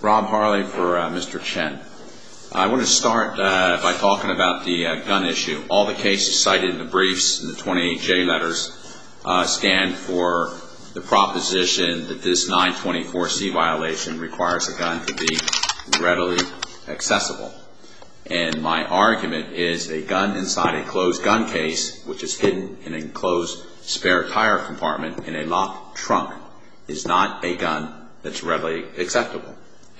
Rob Harley for Mr. Chen. I want to start by talking about the gun issue. All the cases cited in the briefs and the 28J letters stand for the proposition that this 924C violation requires a gun to be readily accessible. And my argument is a gun inside a closed gun case, which is hidden in an enclosed spare tire compartment in a locked trunk, is not a gun that's readily accessible.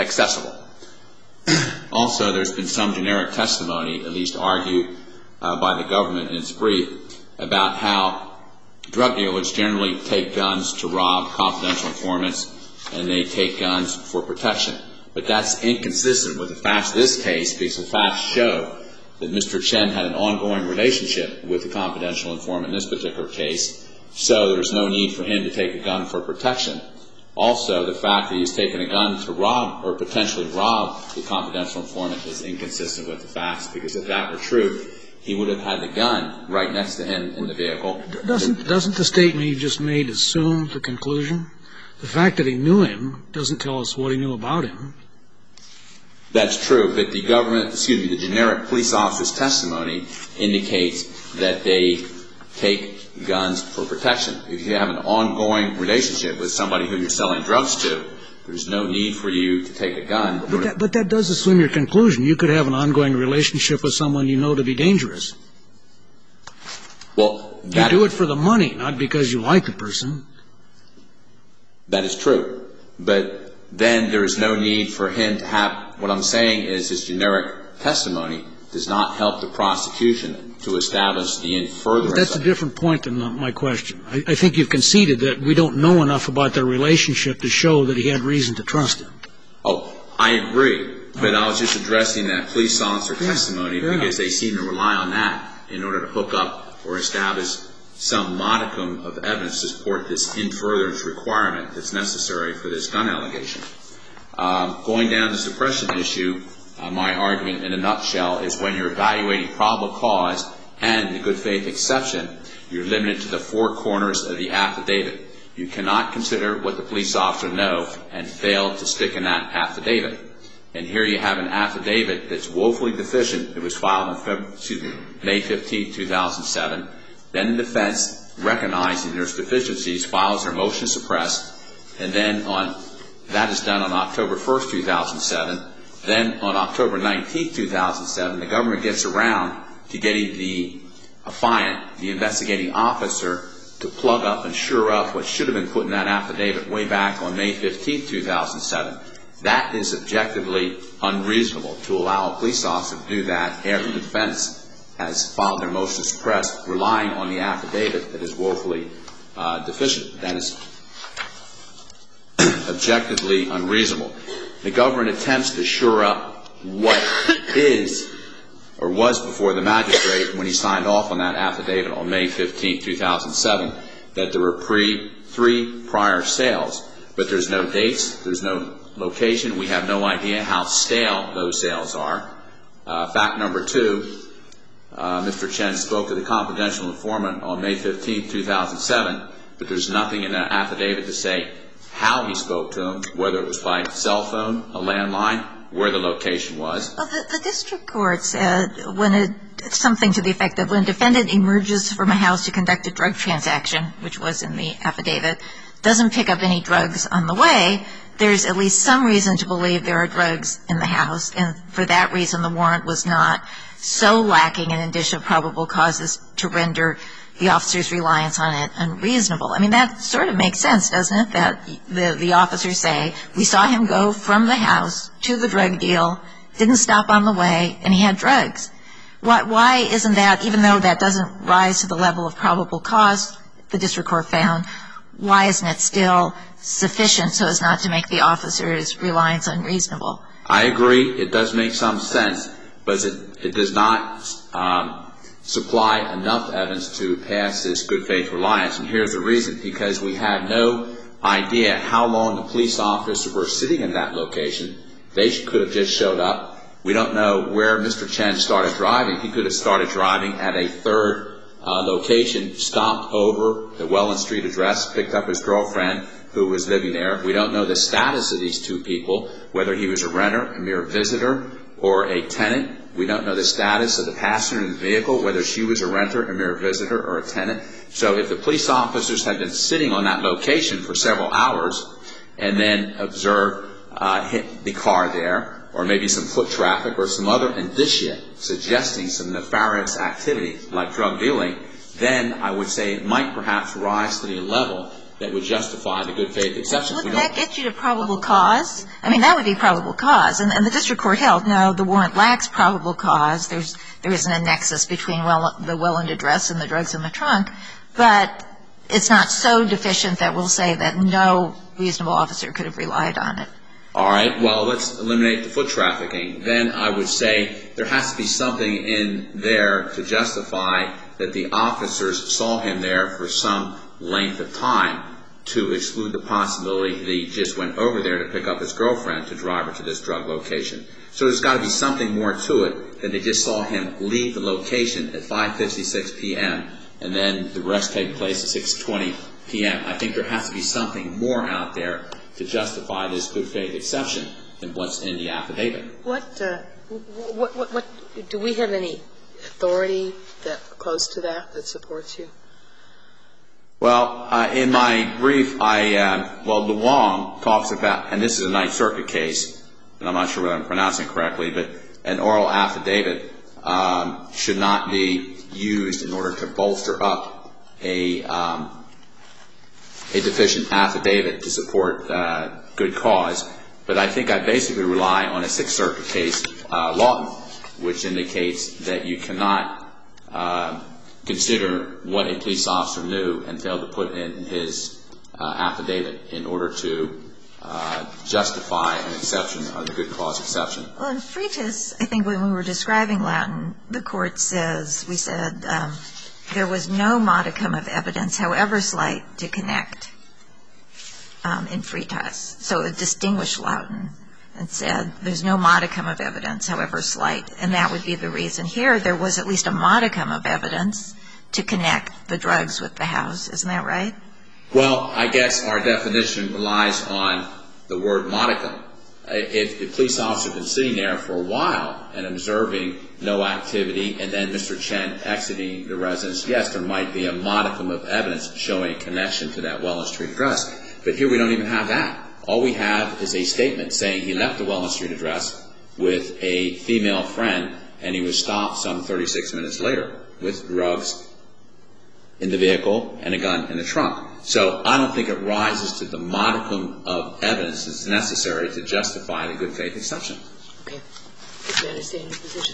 Also, there's been some generic testimony, at least argued by the government in its brief, about how drug dealers generally take guns to rob confidential informants and they take guns for protection. But that's inconsistent with the facts of this case, because the facts show that Mr. Chen had an ongoing relationship with the confidential informant in this particular case, so there's no need for him to take a gun for protection. Also, the fact that he's taken a gun to rob or potentially rob the confidential informant is inconsistent with the facts, because if that were true, he would have had the gun right next to him in the vehicle. Doesn't the statement you just made assume the conclusion? The fact that he knew him doesn't tell us what he knew about him. That's true, but the generic police officer's testimony indicates that they take guns for protection. If you have an ongoing relationship with somebody who you're selling drugs to, there's no need for you to take a gun. But that does assume your conclusion. You could have an ongoing relationship with someone you know to be dangerous. Well, you do it for the money, not because you like the person. That is true. But then there is no need for him to have, what I'm saying is his generic testimony does not help the prosecution to establish the in furtherance. That's a different point than my question. I think you've conceded that we don't know enough about their relationship to show that he had reason to trust him. Oh, I agree. But I was just addressing that police officer testimony because they seem to rely on that in order to hook up or establish some modicum of evidence to support this in furtherance requirement that's necessary for this gun allegation. Going down the suppression issue, my argument in a nutshell is when you're evaluating probable cause and the good faith exception, you're limited to the four corners of the affidavit. You cannot consider what the police officer knows and fail to stick in that affidavit. And here you have an affidavit that's woefully deficient. It was filed on May 15, 2007. Then the defense, recognizing there's deficiencies, files their motion to suppress. And then that is done on October 1, 2007. Then on October 19, 2007, the government gets around to getting the affiant, the investigating officer, to plug up and shore up what should have been put in that affidavit way back on May 15, 2007. That is objectively unreasonable to allow a police officer to do that after the defense has filed their motion to suppress, relying on the affidavit that is woefully deficient. That is objectively unreasonable. The government attempts to shore up what is or was before the magistrate when he signed off on that affidavit on May 15, 2007, that there were three prior sales. But there's no dates, there's no location, we have no idea how stale those sales are. Fact number two, Mr. Chen spoke to the confidential informant on May 15, 2007, but there's nothing in that affidavit to say how he spoke to him, whether it was by cell phone, a landline, where the location was. Well, the district court said something to the effect that when a defendant emerges from a house to conduct a drug transaction, which was in the affidavit, doesn't pick up any drugs on the way, there's at least some reason to believe there are drugs in the house, and for that reason the warrant was not so lacking in indicia of probable causes to render the officer's reliance on it unreasonable. I mean, that sort of makes sense, doesn't it, that the officers say, we saw him go from the house to the drug deal, didn't stop on the way, and he had drugs. Why isn't that, even though that doesn't rise to the level of probable cause, the district court found, why isn't it still sufficient so as not to make the officer's reliance unreasonable? I agree. It does make some sense, but it does not supply enough evidence to pass this good faith reliance. And here's the reason. Because we have no idea how long the police officers were sitting in that location. They could have just showed up. We don't know where Mr. Chen started driving. He could have started driving at a third location, stopped over the Welland Street address, picked up his girlfriend, who was living there. We don't know the status of these two people, whether he was a renter, a mere visitor, or a tenant. We don't know the status of the passenger in the vehicle, whether she was a renter, a mere visitor, or a tenant. So if the police officers had been sitting on that location for several hours and then observed the car there, or maybe some foot traffic or some other indicia suggesting some nefarious activity like drug dealing, then I would say it might perhaps rise to the level that would justify the good faith exception. Wouldn't that get you to probable cause? I mean, that would be probable cause. And the district court held, no, the warrant lacks probable cause. There isn't a nexus between the well-owned address and the drugs in the trunk. But it's not so deficient that we'll say that no reasonable officer could have relied on it. All right, well, let's eliminate the foot trafficking. Then I would say there has to be something in there to justify that the officers saw him there for some length of time to exclude the possibility that he just went over there to pick up his girlfriend to drive her to this drug location. So there's got to be something more to it than they just saw him leave the location at 5:56 p.m. and then the rest take place at 6:20 p.m. I think there has to be something more out there to justify this good faith exception than what's in the affidavit. What do we have any authority that close to that supports you? Well, in my brief, Luong talks about, and this is a Ninth Circuit case, and I'm not sure whether I'm pronouncing it correctly, but an oral affidavit should not be used in order to bolster up a deficient affidavit to support good cause. But I think I basically rely on a Sixth Circuit case, Lawton, which indicates that you cannot consider what a police officer knew and failed to put in his affidavit in order to justify an exception or the good cause exception. Well, in Freitas, I think when we were describing Lawton, the court says, we said, there was no modicum of evidence, however slight, to connect in Freitas. So it distinguished Lawton and said there's no modicum of evidence, however slight. And that would be the reason here. There was at least a modicum of evidence to connect the drugs with the house. Isn't that right? Well, I guess our definition relies on the word modicum. If the police officer had been sitting there for a while and observing no activity and then Mr. Chen exiting the residence, yes, there might be a modicum of evidence showing a connection to that Welland Street address. But here we don't even have that. All we have is a statement saying he left the Welland Street address with a female friend and he was stopped some 36 minutes later with drugs in the vehicle and a gun in the trunk. So I don't think it rises to the modicum of evidence that's necessary to justify the good faith exception. Okay. I understand your position.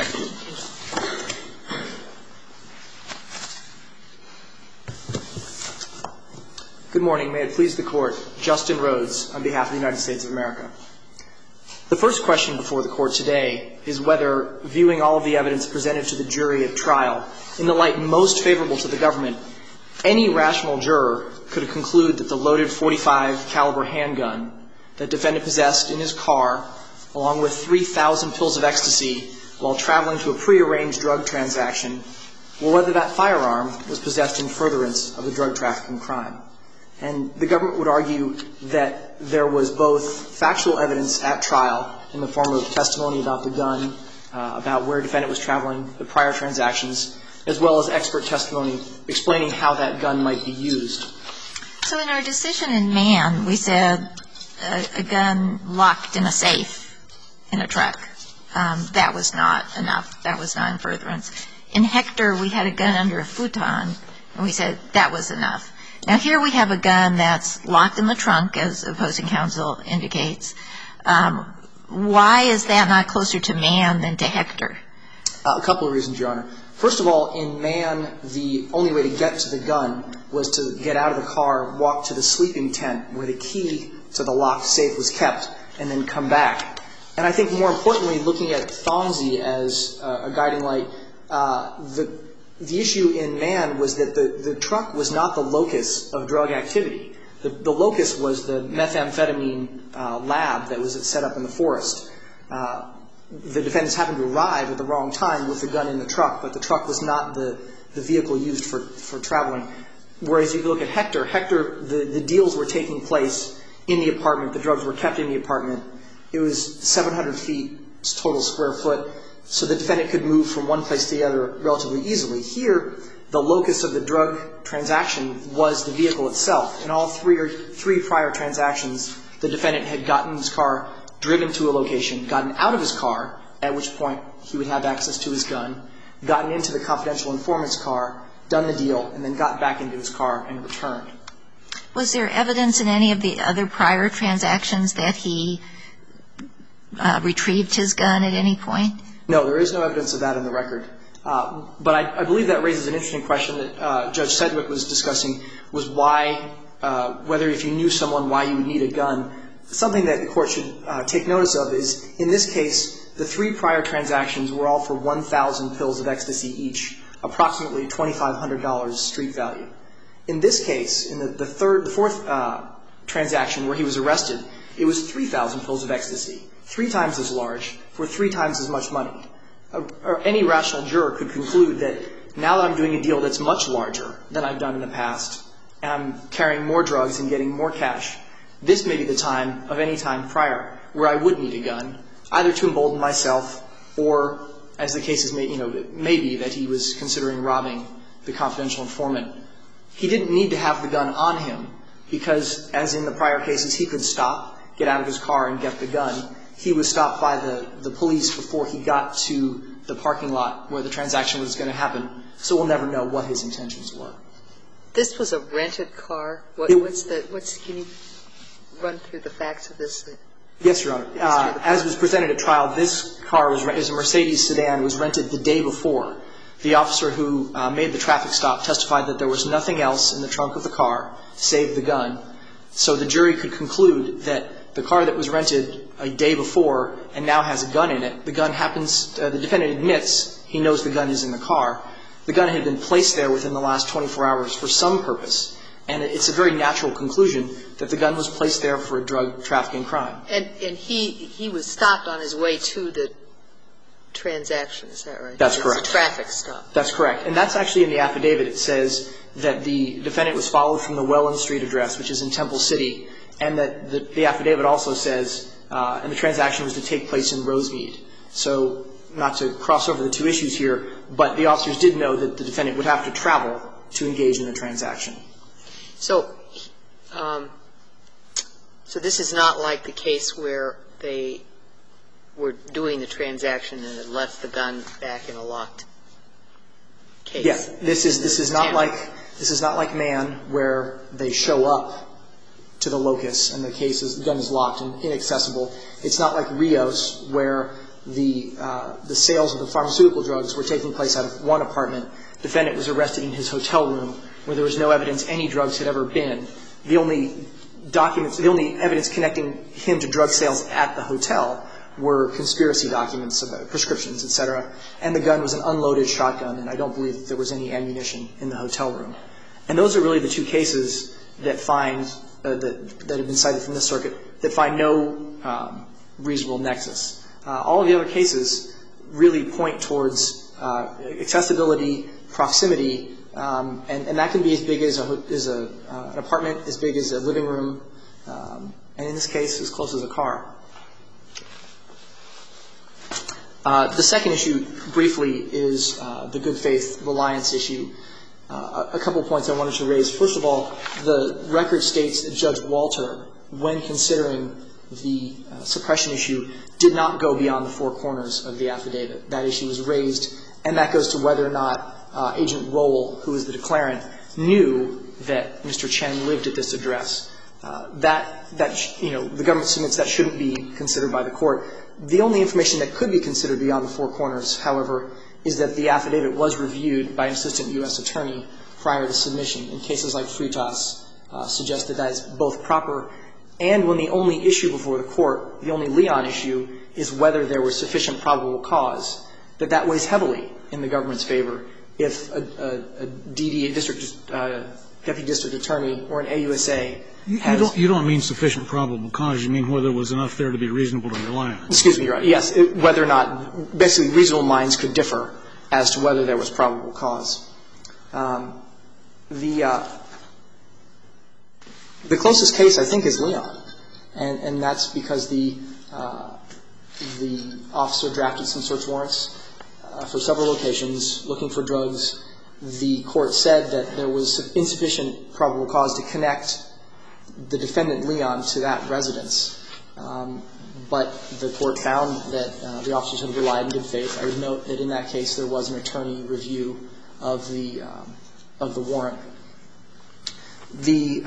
Good morning. May it please the Court. Justin Rhodes on behalf of the United States of America. The first question before the Court today is whether, viewing all of the evidence presented to the jury at trial in the light most favorable to the government, any rational juror could conclude that the loaded .45 caliber handgun that defendant possessed in his car, along with 3,000 pills of ecstasy while traveling to a prearranged drug transaction, or whether that firearm was possessed in furtherance of a drug trafficking crime. And the government would argue that there was both factual evidence at trial in the form of testimony about the gun, about where defendant was traveling, the prior transactions, as well as expert testimony explaining how that gun might be used. So in our decision in Mann, we said a gun locked in a safe in a truck. That was not enough. That was not in furtherance. In Hector, we had a gun under a futon, and we said that was enough. Now, here we have a gun that's locked in the trunk, as opposing counsel indicates. Why is that not closer to Mann than to Hector? A couple of reasons, Your Honor. First of all, in Mann, the only way to get to the gun was to get out of the car, walk to the sleeping tent where the key to the locked safe was kept, and then come back. And I think more importantly, looking at Thongzhi as a guiding light, the issue in Mann was that the truck was not the locus of drug activity. The locus was the methamphetamine lab that was set up in the forest. The defendants happened to arrive at the wrong time with the gun in the truck, but the truck was not the vehicle used for traveling. Whereas if you look at Hector, the deals were taking place in the apartment. The drugs were kept in the apartment. It was 700 feet total square foot, so the defendant could move from one place to the other relatively easily. Here, the locus of the drug transaction was the vehicle itself. In all three prior transactions, the defendant had gotten in his car, driven to a location, gotten out of his car, at which point he would have access to his gun, gotten into the confidential informant's car, done the deal, and then got back into his car and returned. Was there evidence in any of the other prior transactions that he retrieved his gun at any point? No, there is no evidence of that in the record. But I believe that raises an interesting question that Judge Sedgwick was discussing, was why, whether if you knew someone, why you would need a gun. Something that the Court should take notice of is, in this case, the three prior transactions were all for 1,000 pills of ecstasy each, approximately $2,500 street value. In this case, in the fourth transaction where he was arrested, it was 3,000 pills of ecstasy, 3 times as large, for 3 times as much money. Any rational juror could conclude that now that I'm doing a deal that's much larger than I've done in the past, and I'm carrying more drugs and getting more cash, this may be the time of any time prior where I would need a gun, either to embolden myself or, as the case may be, that he was considering robbing the confidential informant. He didn't need to have the gun on him because, as in the prior cases, he could stop, get out of his car, and get the gun. He was stopped by the police before he got to the parking lot where the transaction was going to happen, so we'll never know what his intentions were. This was a rented car? Can you run through the facts of this? Yes, Your Honor. As was presented at trial, this car is a Mercedes sedan, was rented the day before. The officer who made the traffic stop testified that there was nothing else in the trunk of the car save the gun. So the jury could conclude that the car that was rented a day before and now has a gun in it, the defendant admits he knows the gun is in the car. The gun had been placed there within the last 24 hours for some purpose. And it's a very natural conclusion that the gun was placed there for a drug trafficking crime. And he was stopped on his way to the transaction, is that right? That's correct. It's a traffic stop. That's correct. And that's actually in the affidavit. It says that the defendant was followed from the Welland Street address, which is in Temple City, and that the affidavit also says, and the transaction was to take place in Rosemead. So not to cross over the two issues here, but the officers did know that the defendant would have to travel to engage in the transaction. So this is not like the case where they were doing the transaction and had left the gun back in a locked case. Yes, this is not like Mann, where they show up to the locus and the gun is locked and inaccessible. It's not like Rios, where the sales of the pharmaceutical drugs were taking place out of one apartment. The defendant was arrested in his hotel room, where there was no evidence any drugs had ever been. The only evidence connecting him to drug sales at the hotel were conspiracy documents about prescriptions, etc. And the gun was an unloaded shotgun, and I don't believe that there was any ammunition in the hotel room. And those are really the two cases that that have been cited from this circuit that find no reasonable nexus. All of the other cases really point towards accessibility, proximity, and that can be as big as an apartment, as big as a living room, and in this case, as close as a car. The second issue, briefly, is the good faith reliance issue. A couple points I wanted to raise. First of all, the record states that Judge Walter, when considering the suppression issue, did not go beyond the four corners of the affidavit. That issue was raised, and that goes to whether or not Agent Roll, who is the declarant, knew that Mr. Chen lived at this address. The government submits that shouldn't be considered by the court. The only information that could be considered beyond the four corners, however, is that the affidavit was reviewed by an assistant U.S. attorney prior to submission. In cases like Fritas, suggest that is both proper, and when the only issue before the court, the only Leon issue, is whether there was sufficient probable cause, that weighs heavily in the government's favor if a DD, deputy district attorney, or an AUSA has... You don't mean sufficient probable cause. You mean whether there was enough there to be reasonable to rely on. Excuse me, Your Honor. Yes, whether or not, basically, reasonable minds could differ as to whether there was probable cause. The closest case, I think, is Leon, and that's because the officer drafted some search warrants for several locations looking for drugs. The court said that there was insufficient probable cause to connect the defendant Leon to that residence, but the court found that the officers had relied in good faith. I would note that in that case there was an attorney review of the warrant. The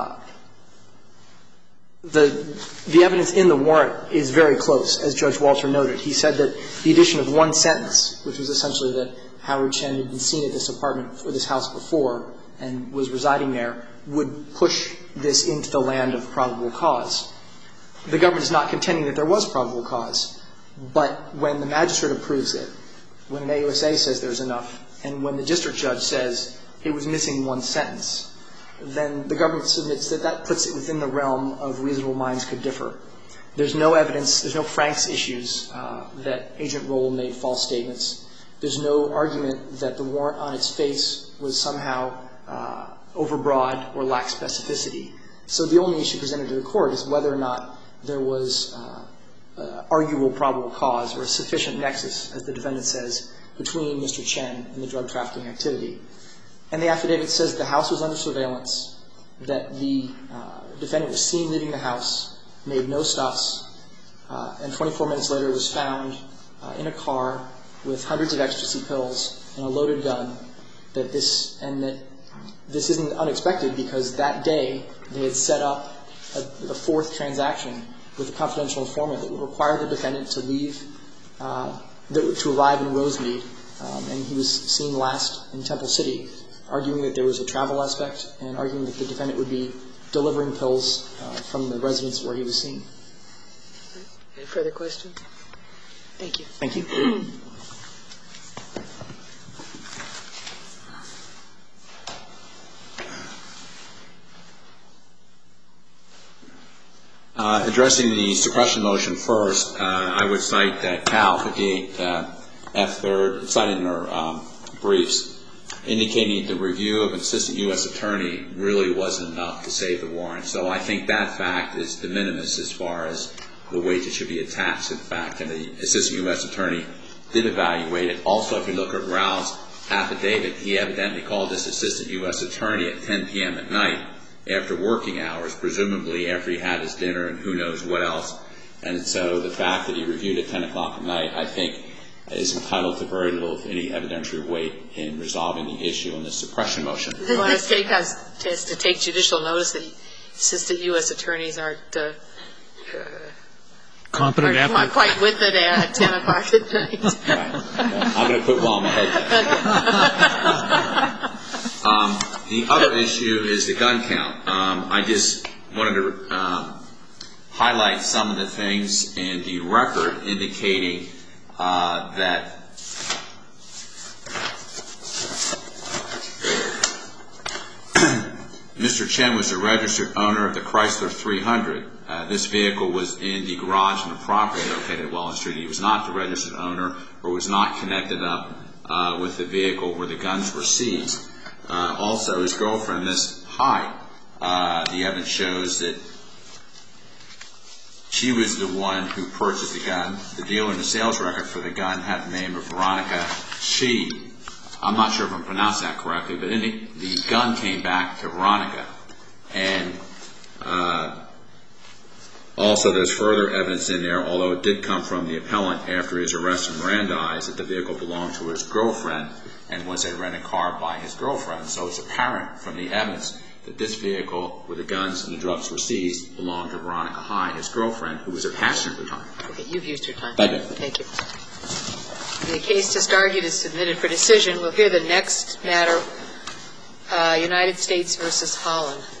evidence in the warrant is very close, as Judge Walter noted. He said that the addition of one sentence, which was essentially that Howard Chen had been seen at this apartment or this house before and was residing there, would push this into the land of probable cause. The government is not contending that there was probable cause, but when the magistrate approves it, when an AUSA says there's enough, and when the district judge says it was missing one sentence, then the government submits that that puts it within the realm of reasonable minds could differ. There's no evidence, there's no Franks issues that Agent Roll made false statements. There's no argument that the warrant on its face was somehow overbroad or lacked specificity. So the only issue presented to the court is whether or not there was arguable probable cause or a sufficient nexus, as the defendant says, between Mr. Chen and the drug trafficking activity. And the affidavit says the house was under surveillance, that the defendant was seen leaving the house, made no stops, and 24 minutes later was found in a car with hundreds of ecstasy pills and a loaded gun, that this isn't unexpected because that day they had set up the fourth transaction with a confidential informant that would require the defendant to leave, to arrive in Rosemead, and he was seen last in Temple City, arguing that there was a travel aspect and arguing that the defendant would be delivering pills from the residence where he was seen. Any further questions? Thank you. Thank you. Addressing the suppression motion first, I would cite that Cal 58 F3rd, cited in our briefs, indicating the review of an assistant U.S. attorney really wasn't enough to save the warrant. So I think that fact is de minimis as far as the weight that should be attached to the fact that the assistant U.S. attorney did evaluate it. Also, if you look at Raoul's affidavit, he evidently called this assistant U.S. attorney at 10 p.m. at night after working hours, presumably after he had his dinner and who knows what else. And so the fact that he reviewed at 10 o'clock at night, I think, is entitled to very little, if any, evidentiary weight in resolving the issue on the suppression motion. Do you want us to take judicial notice that assistant U.S. attorneys aren't quite with it at 10 o'clock at night? Right. I'm going to put while I'm ahead. The other issue is the gun count. I just wanted to highlight some of the things in the record indicating that Mr. Chen was a registered owner of the Chrysler 300. This vehicle was in the garage on the property located at Welland Street. He was not the registered owner or was not connected up with the vehicle where the guns were seized. Also, his girlfriend, Ms. Hyde, the evidence shows that she was the one who purchased the gun. The dealer in the sales record for the gun had the name of Veronica She. I'm not sure if I'm pronouncing that correctly, but the gun came back to Veronica. And also there's further evidence in there, although it did come from the appellant after his arrest and Mirandized, that the vehicle belonged to his girlfriend and was a rented car by his girlfriend. So it's apparent from the evidence that this vehicle, where the guns and the drugs were seized, belonged to Veronica Hyde, his girlfriend, who was a passenger at the time. Okay, you've used your time. Thank you. Thank you. The case just argued is submitted for decision. We'll hear the next matter, United States versus Holland.